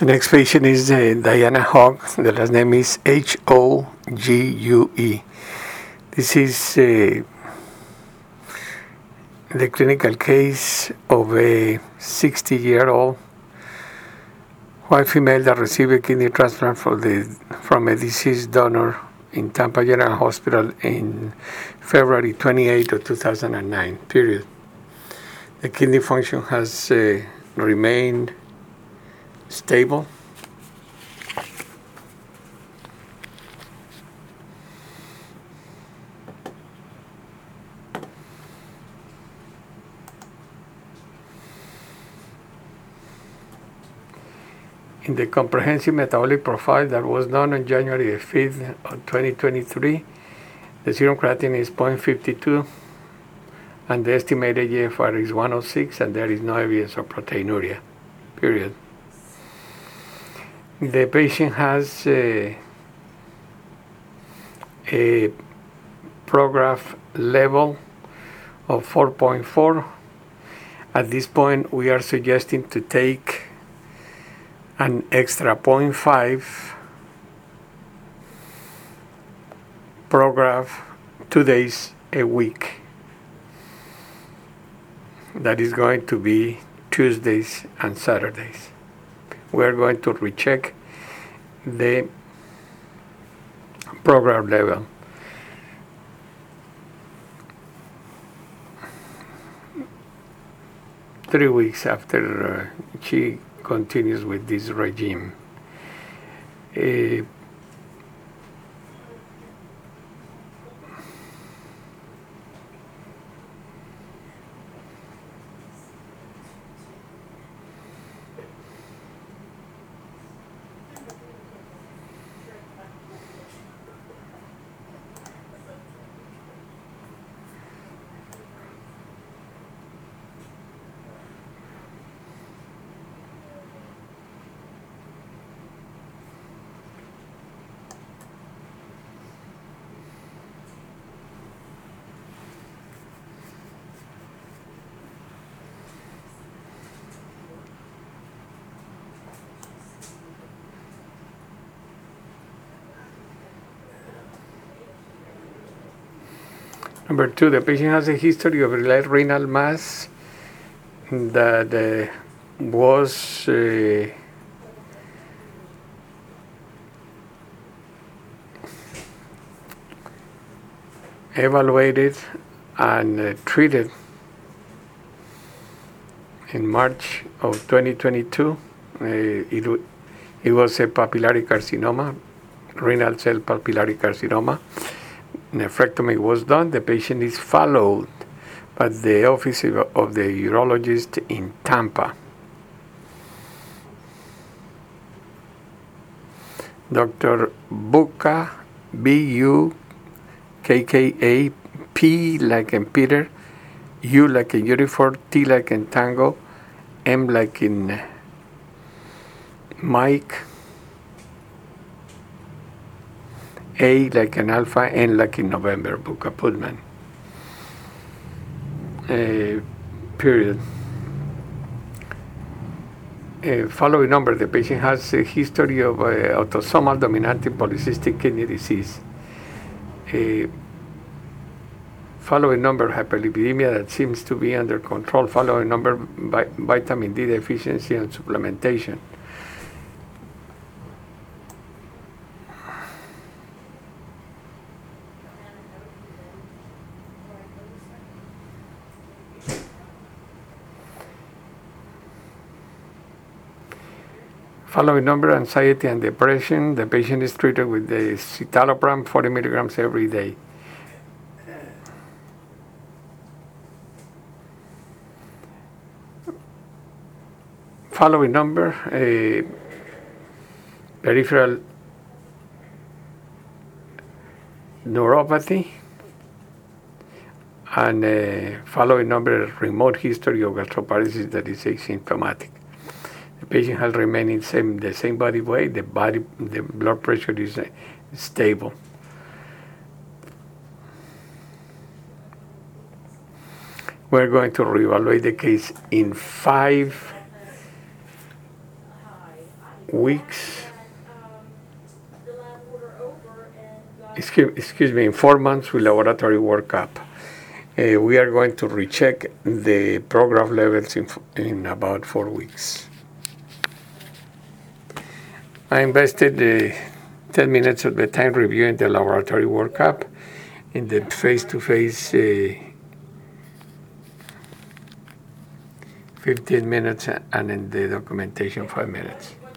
The next patient is Diana Hogg. The last name is Hogue. This is the clinical case of a 60-year-old white female that received a kidney transplant from a deceased donor in Tampa General Hospital in February 28 of 2009, period. The kidney function has remained stable. In the comprehensive metabolic profile that was done on January 5th of 2023, the serum creatinine is 0.52 and the estimated GFR is 106, and there is no evidence of proteinuria, period. The patient has a Prograf level of 4.4. At this point, we are suggesting to take an extra 0.5 Prograf 2 days a week. That is going to be Tuesdays and Saturdays. We are going to recheck the Prograf level. Three weeks after she continues with this regime. Number 2, the patient has a history of renal mass that was evaluated and treated in March of 2022. It was a papillary carcinoma, renal cell papillary carcinoma. Nephrectomy was done. The patient is followed by the office of the urologist in Tampa. Dr. Bukka, B-U-K-K-A, P like in Peter, U like in uniform, T like in tango, M like in Mike, A like in alpha, N like in November, Bukka Putman. Period. Following number, the patient has a history of autosomal dominant polycystic kidney disease. Following number, hyperlipidemia that seems to be under control. Following number, vitamin D deficiency and supplementation. Following number, anxiety and depression. The patient is treated with the citalopram 40 milligrams every day. Following number, peripheral neuropathy, and following number, remote history of gastroparesis that is asymptomatic. The patient has remained in the same body weight. The blood pressure is stable. We're going to reevaluate the case in 5 weeks. Excuse me, in 4 months with laboratory workup. We are going to recheck the program levels in about 4 weeks. I invested 10 minutes of the time reviewing the laboratory workup, in the face-to-face 15 minutes, and in the documentation 5 minutes.